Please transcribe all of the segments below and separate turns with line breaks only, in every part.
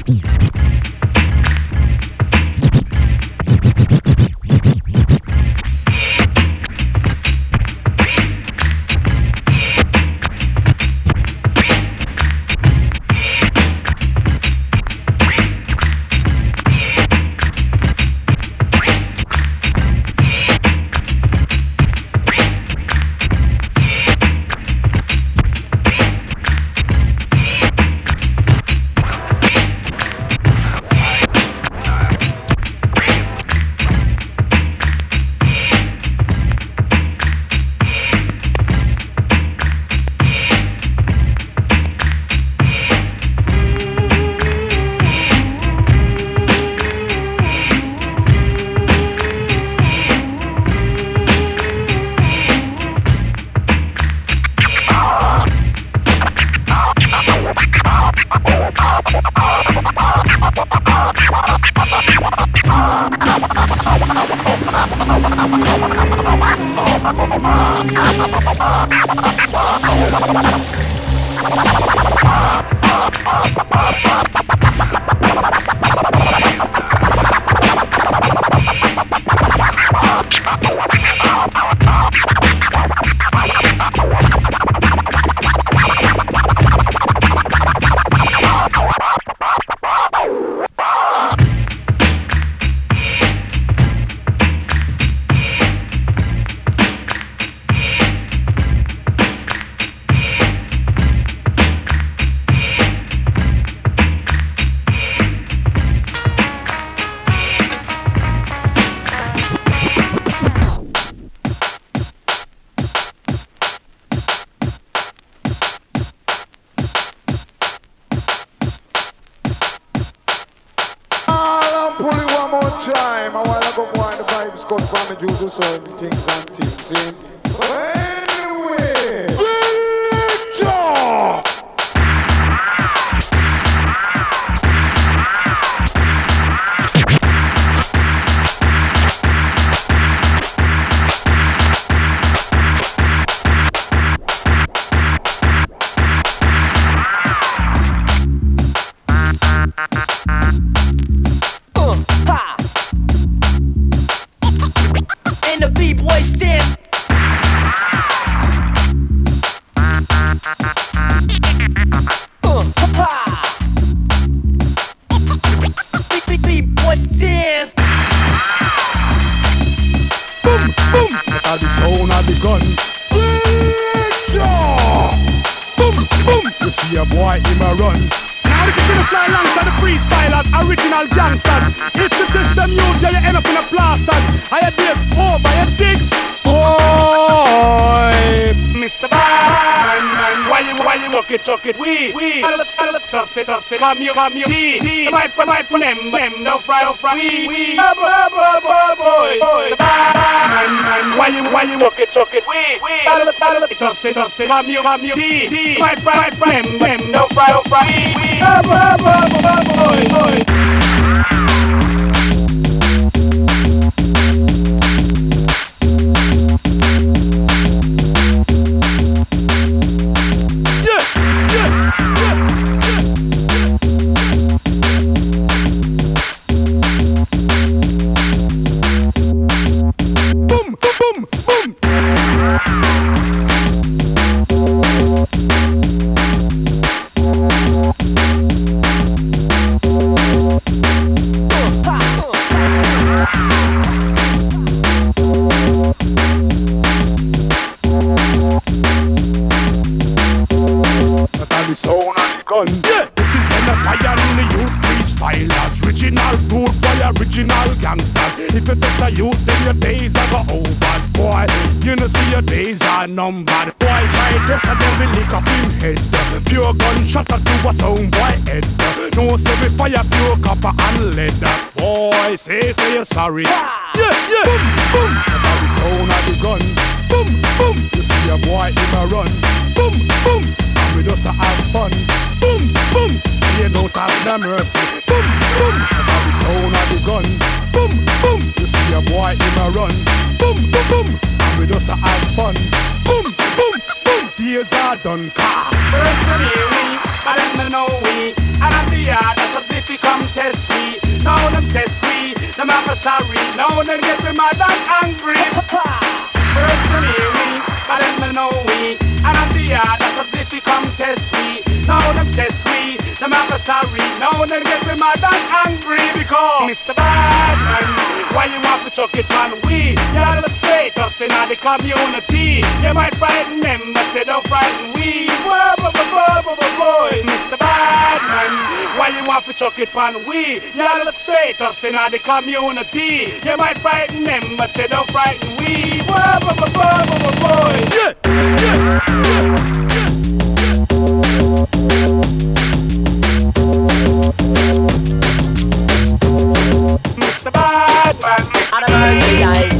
Come you, my for them, no fry, we, boy, man, why you walk it, we, come you, my for them, no fry, we, boy. Numbered boy, try this and then we lick up in head. Pure gunshot to a sound boy head. No say we fire pure copper and lead. Boy, say you're sorry. Yeah, boom, about the sound of the gun. Boom, you see a boy in a run. Boom, and we just have fun. Boom, say you don't have no mercy. Boom, about the sound of the gun. Boom, you see a boy in a run. Boom, and we just have fun. Boom, days are done.
First to me, I don't know we, and I'm the yard, that's a difficult.
Now them get me mad and angry. First to hear me, but then me know we. And at the yard, that's a difficult come test we. Now them test we, them have a sorry. Now them get me mad and angry because Mr. Badman, why you want to chuck it on we? You're the status in the community. You might frighten them, but they don't frighten we. Whoa, whoa, whoa, whoa, whoa, whoa. Mr. Badman, why you want to chuck it on we? You're the status in the community. You might frighten them, but they don't frighten we. Whoa, whoa, whoa, whoa, whoa, whoa. Yeah, yeah, yeah. Mr. Badman,
on a birthday night.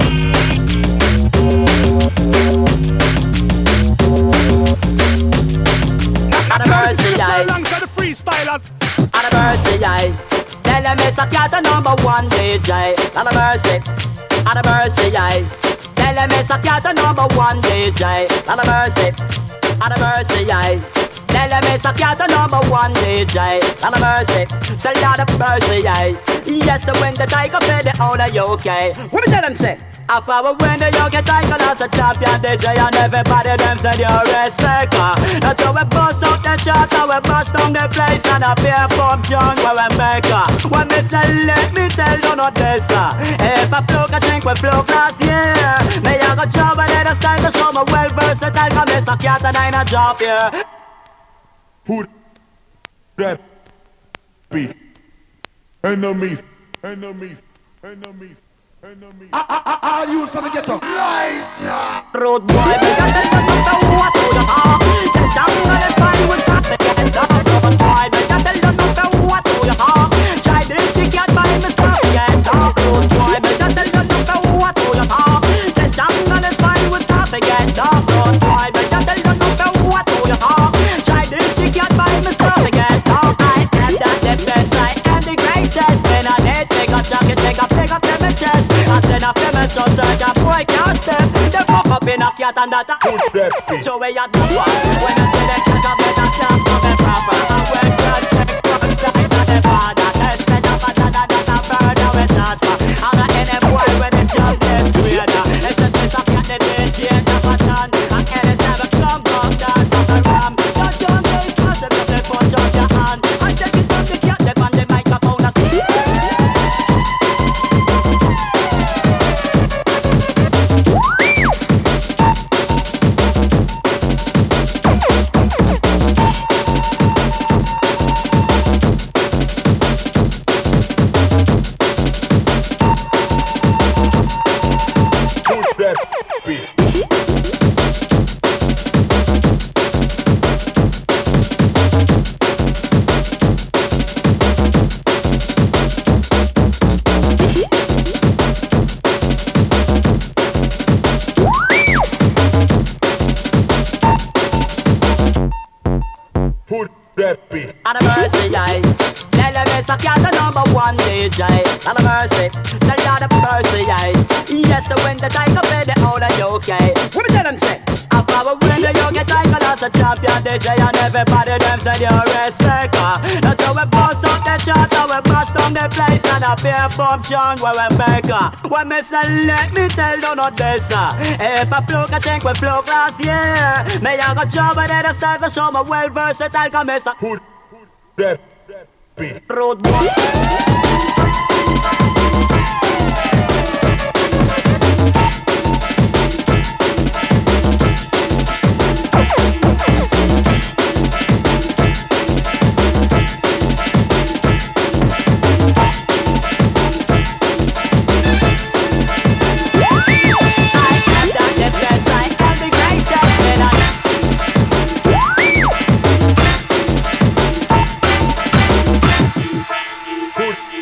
On a birthday night.
Alongside the freestylers.
On a birthday night. Tell them it's a cat the number one DJ. On a mercy. On a birthday night. Tell them it's a cat the number one DJ. On a mercy. On a mercy night. Tell them it's a cat the number one DJ. On a mercy. Say lot of mercy night. Yes, so when the tiger play the owner you okay. What me tell them say? I power when the yoga tiger as a champion DJ and everybody them send you respect. That's how we bust out the chart, how we bust down the place and a beer pump young where we make when me say let me tell you not this if I flow a drink we flow glass yeah. Me I got job and then style to show me well versatile come Mr. Cat and I not job here.
Who that be? Enemies, enemies, enemies. I use for the ghetto.
Road boy, me got the what to the heart. The jungle is fine with traffic and the road boy, me got the what to the heart. Try this to get by me stuff again. Road boy, me got the what to the heart. The jungle is fine with traffic and the road boy, me got the what to the heart. Try this to get by me stuff again. I am that the best, I am the greatest. When I need take a jacket, take a pick up them chest. I said a famous just like a boy can't step. They fuck up in a cat and that so where you do what? When I say that cat up, let us jump up and proper. And when God take from time and the father let's set up a further with that and any boy when they jump them together. It's a piece of cat that they change up a ton. And anytime I come down to the ram, just don't make possible they push out your hand. And take it from the cat, they on the microphone. On a mercy, I tell them it's a cat the number one DJ. On a mercy, tell lot of mercy, I yes, so when the tiger play the owner you okay. What me tell them say? I power when the yoga tiger as a champion DJ and everybody them send you respect. That's how we bust out the chart, how we bust down the place and a beer pump young where we make when me say let me tell you not this if I flow a tank we flow glass yeah. Me I got job and then I style to show me well versatile come Mr.
Who that be?
Road boy.
Who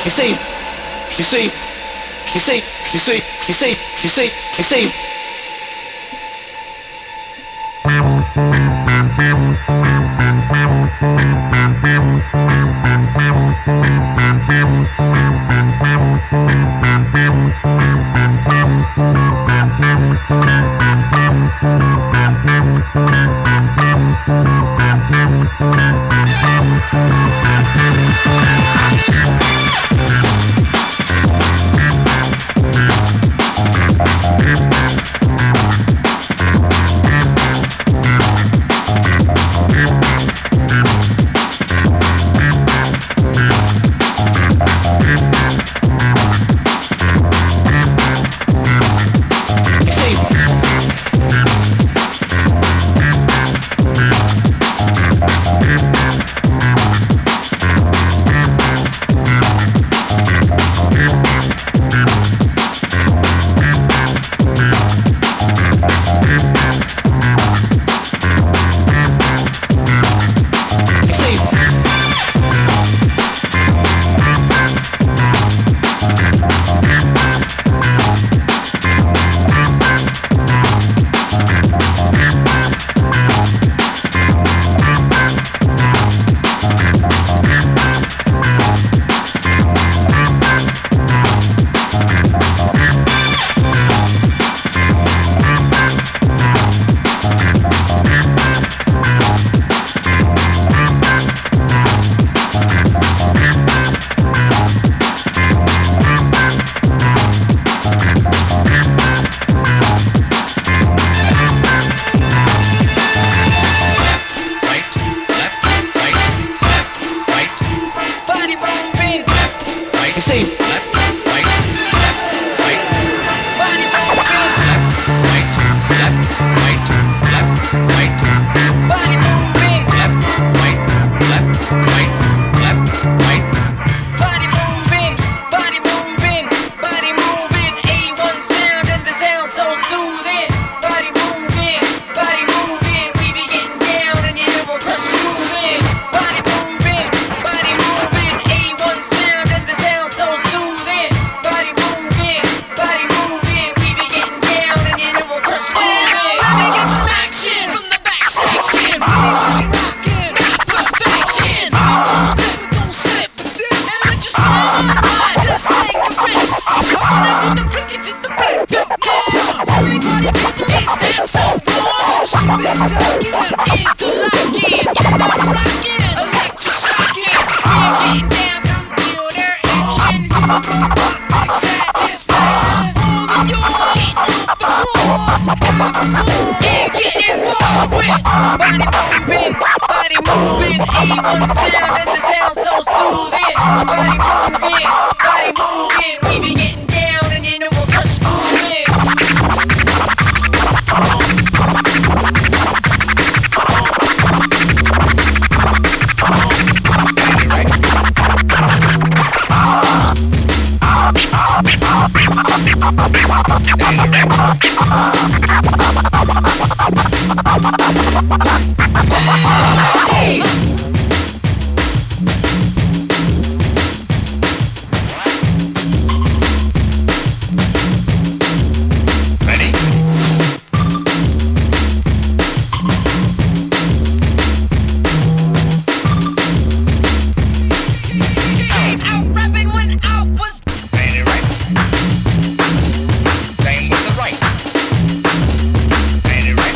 Right.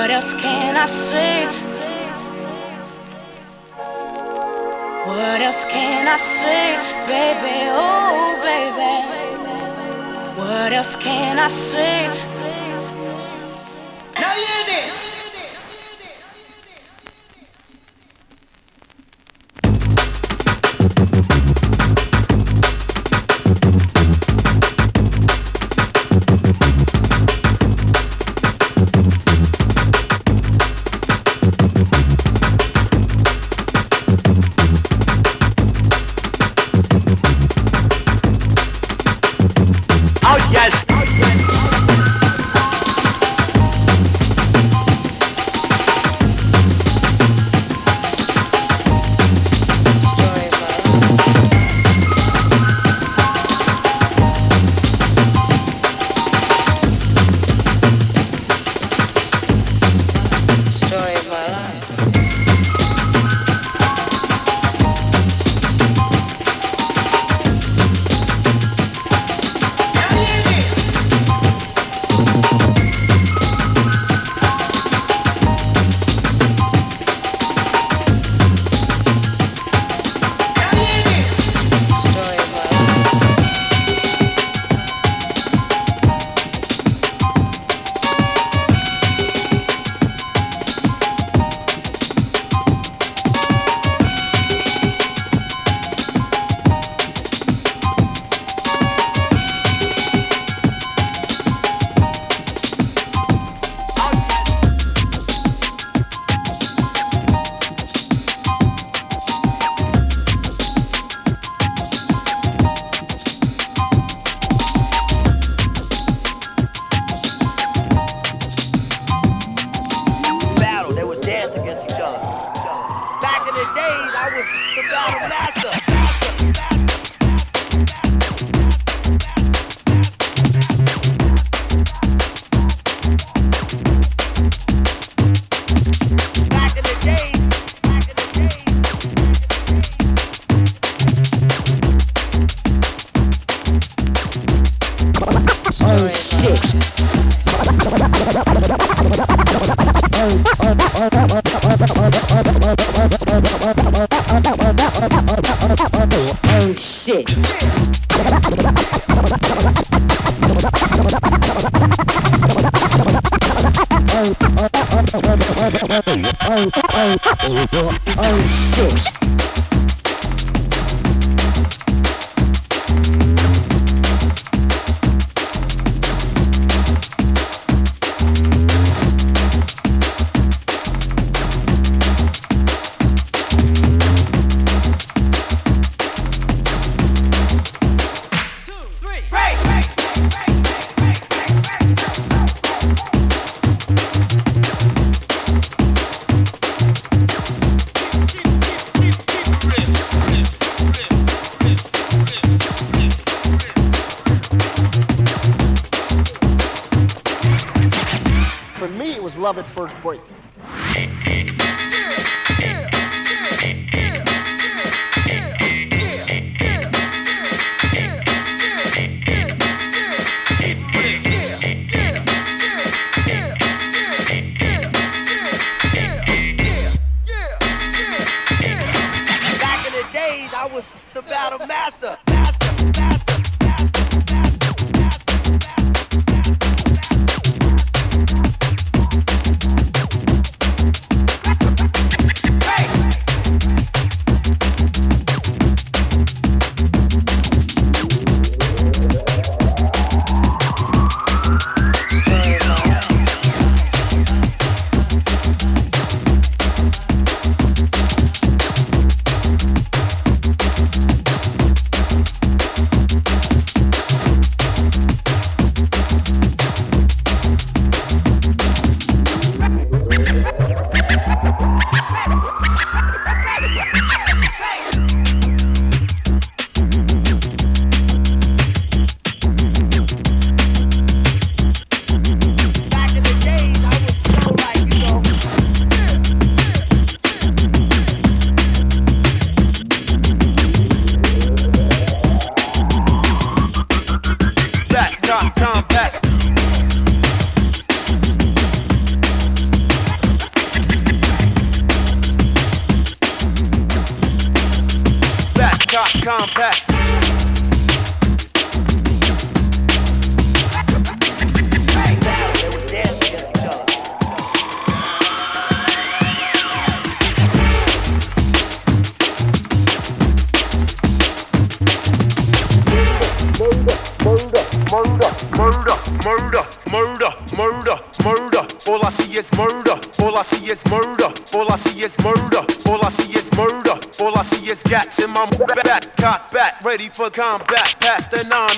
What else can I say? What else can I say, baby? Oh, baby. What else can I say? Now hear this.
Love at first break.
Back in the days, I was the battle master.
combat.
They would dance against each other.
Murder. All I see is murder. All I see is murder. All I see is murder. All I see is murder. All I see is gats in my back. Cock back, ready for combat. Past the nine.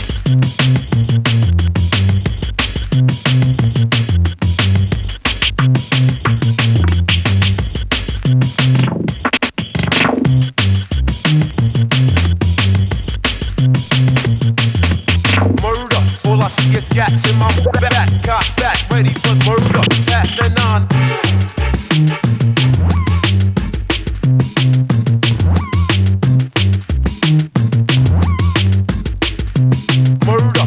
All I see is gats in my back, cock back, ready for murder, past the nine. Murder.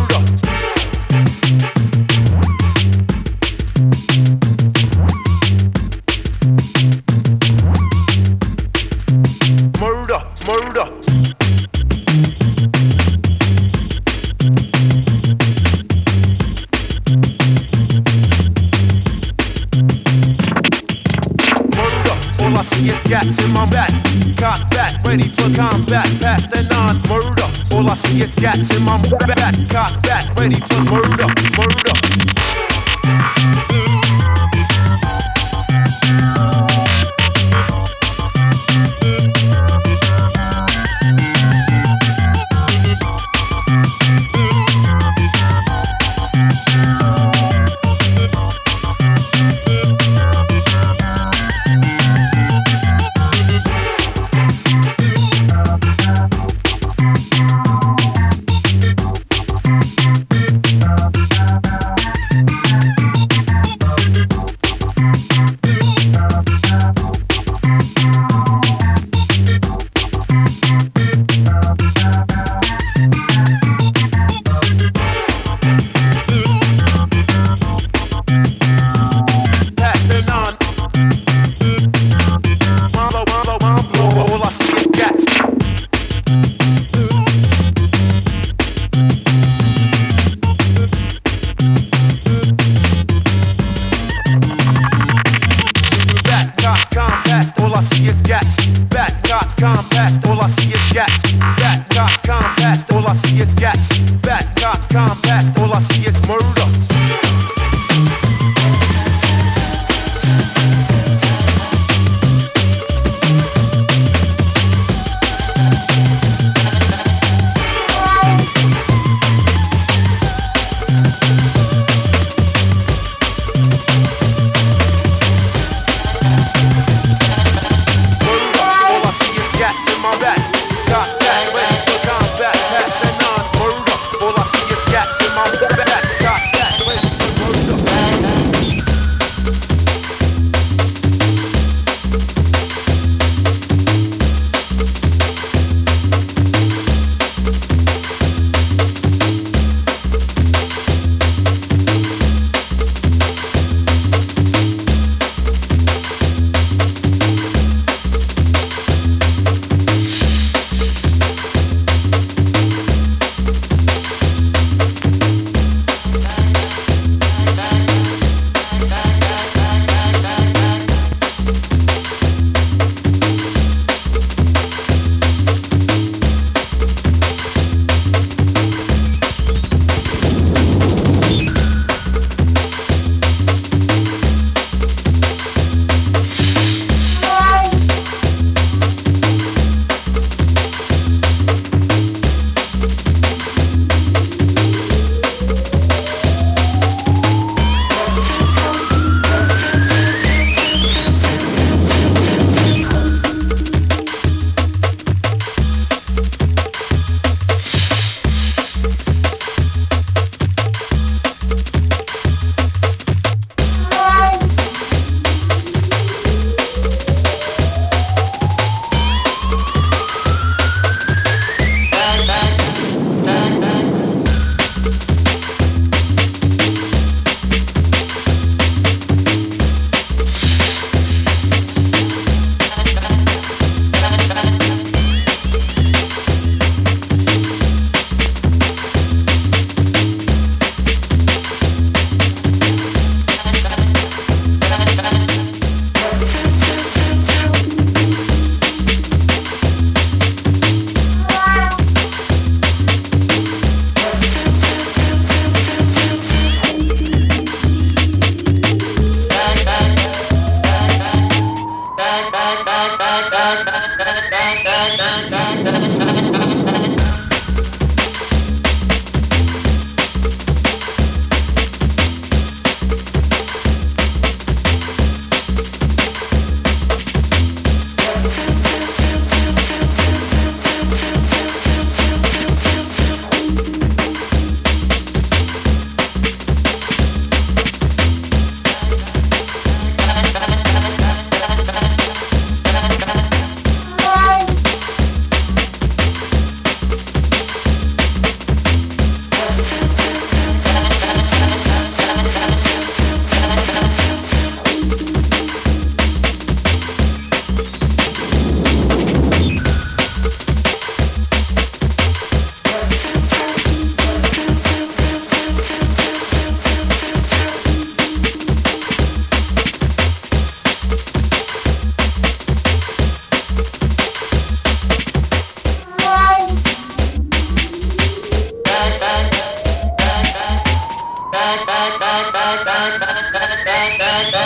All I see is gats in my back, cock back, ready for combat, past the nine. Murder. All I see is gats in my back, cock back, ready for murder.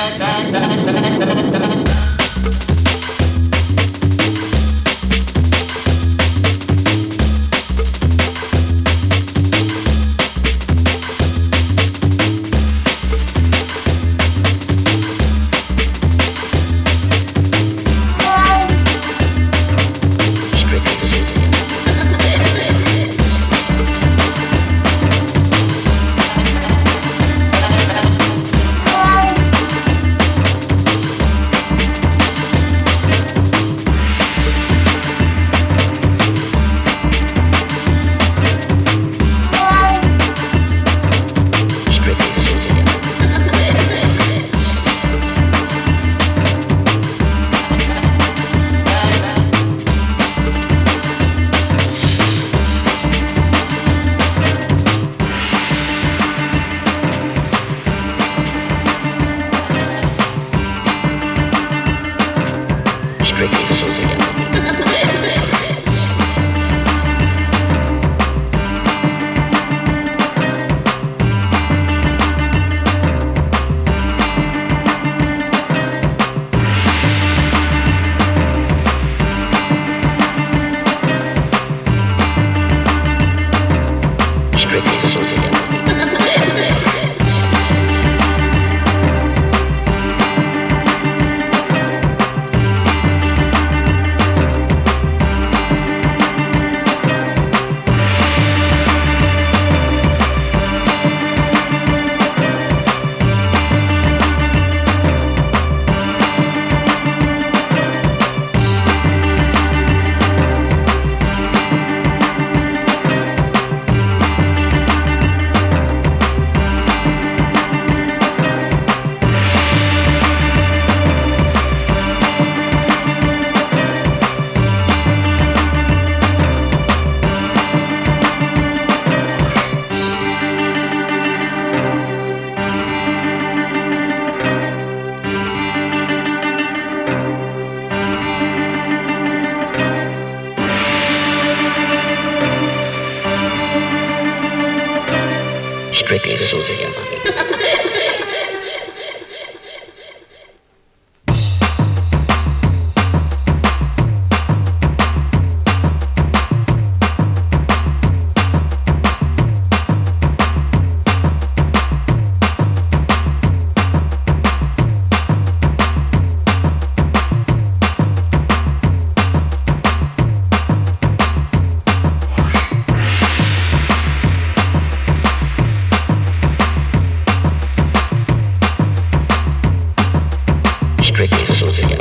Strictly sucia. Strictly sucia.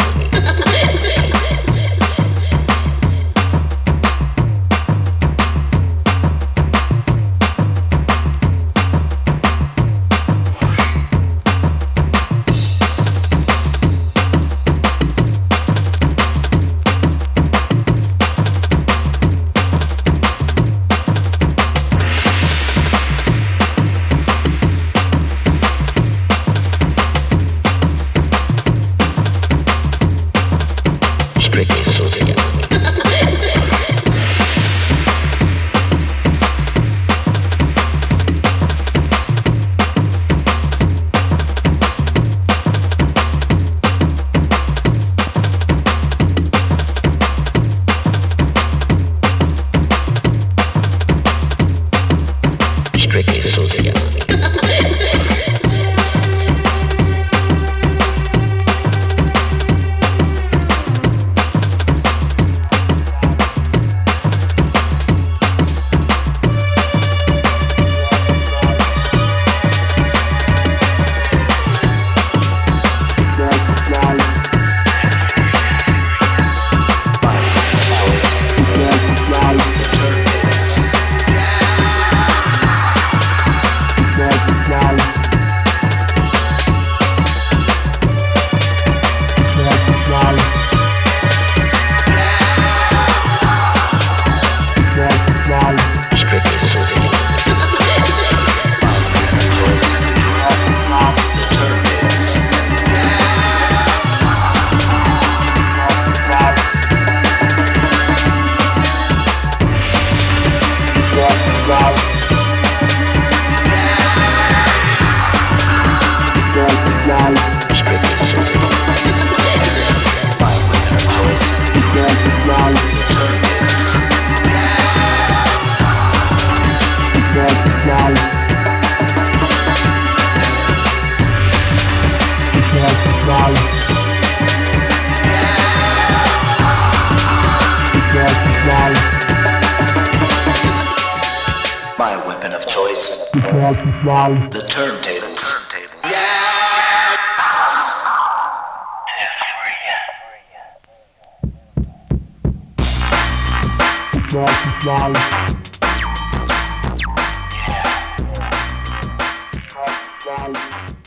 My weapon of choice. The turntables.
Yeah.